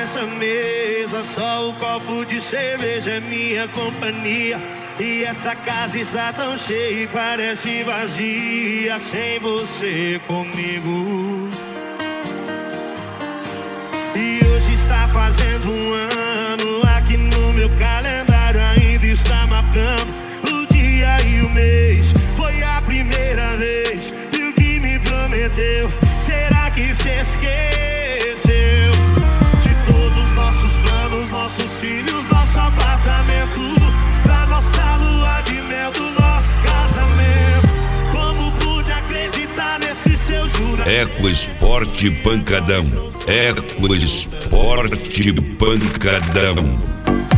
nessa mesa, só o copo de cerveja é minha companhia. E essa casa está tão cheia e parece vazia sem você comigo. E hoje está fazendo um ano, aqui no meu calendário ainda está marcando o dia e o mês. Foi a primeira vez e o que me prometeu, será que se esqueceu? De todos nossos planos, nossos filhos, nosso apartamento, da nossa lua de mel, do nosso casamento. Como pude acreditar nesse seu juramento? EcoSport Pancadão. EcoSport Pancadão.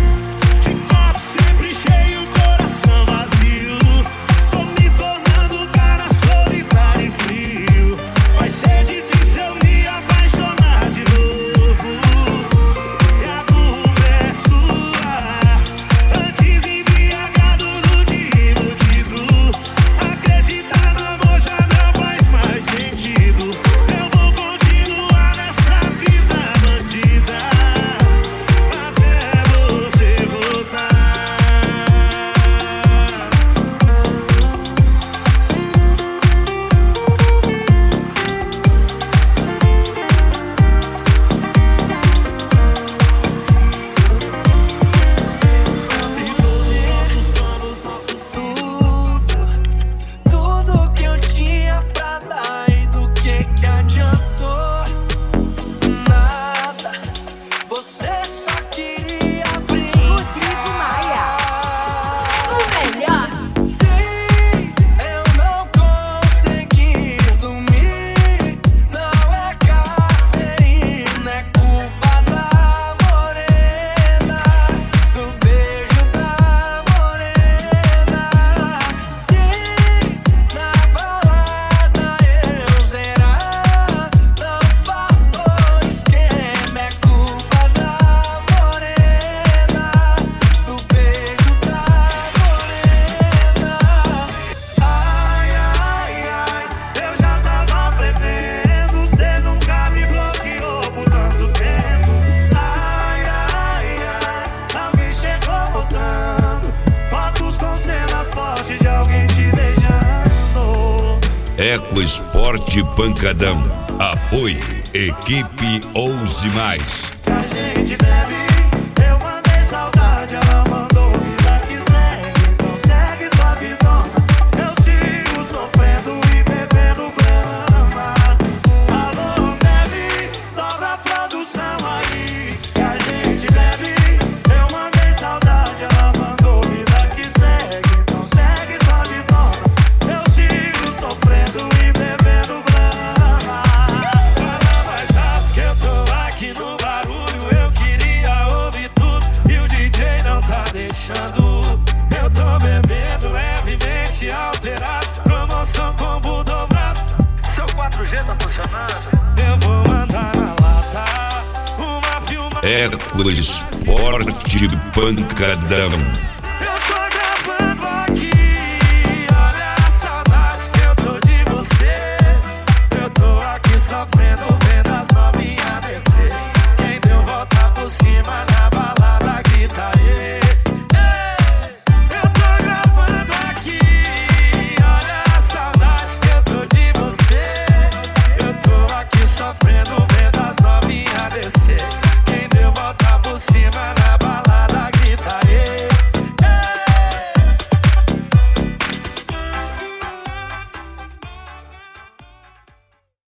EcoSport Pancadão. Apoio Equipe Ouse Mais. Eu tô bebendo levemente alterado, promoção combo dobrado. Seu 4G tá funcionando? Eu vou mandar na lata uma filma. EcoSport Pancadão.